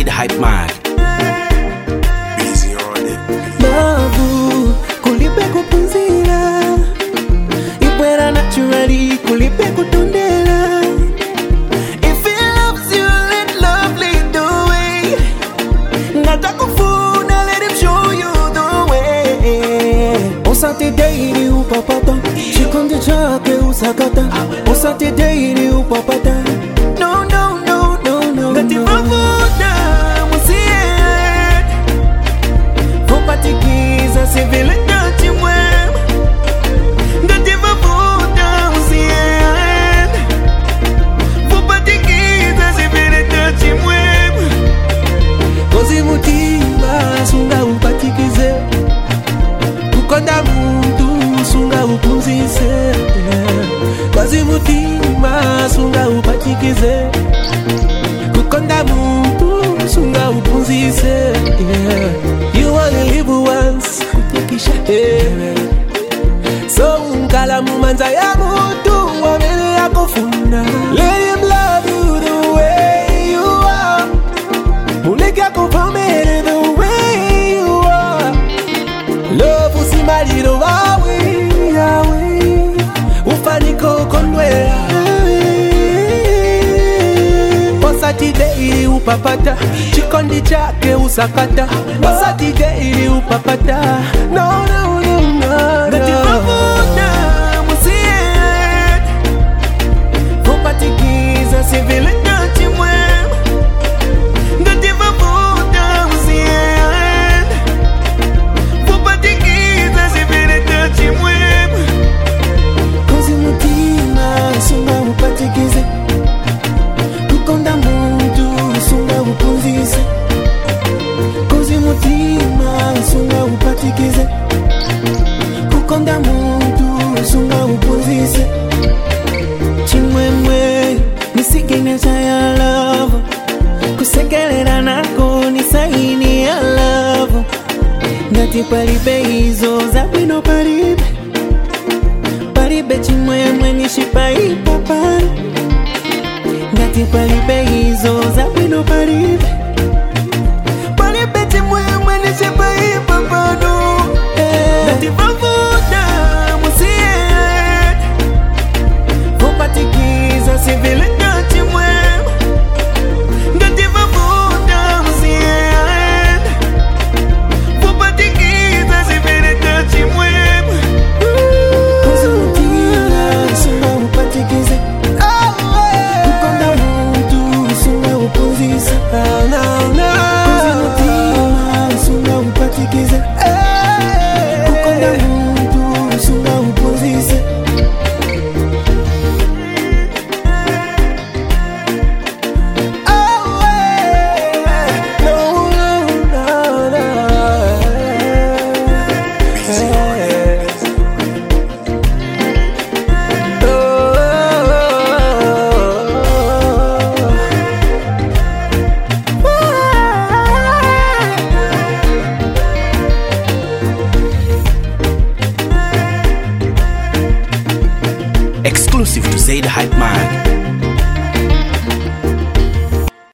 the hype man. Busy on it. Love, kulipe kupunzira. Ipwera naturally, kulipe kutondela. If it loves you, let love lead the way. Natakufuna, let him show you the way. Osate daily upapata, chikonde chake usakata. Osate daily upapata. No, no, no, no, no. Ngativavuda musie. Vopatikiza sivile dati mwem. Ngativavuda musie. Vopatikiza sivile dati mwem. Kozi mutima sunga upatikize. Kukonda muntu sunga upunzise. Kozi mutima sunga upatikize. Kukonda muntu sunga upunzise. You only live once. So unkala mumanza ya mutu wamele ya kufuna. Let him love you the way you are. Muleke ya kufamele the way you are. Love usimaliro wawe yawe. Ufaniko konwe Osati daily upapata. Chikondi chake usakata. Osati daily upapata. No, no, no, no. Ngativavuda musie. Vopatikiza sivile dati mwem. Ngativavuda musie. Vopatikiza sivile dati mwem. Kozi mutima sunga upatikize. Kukonda muntu sunga upunzise. Kozi mutima sunga upatikize. Kukonda muntu sunga upunzise. Chimwemwe nisigeneza ya love. Kusekelera nako ni saini ya love. Ngati palibe hizo zabwino palibe. Palibe chimwemwe nishipa ipo pali. Ngati palibe hizo zabwino palibe.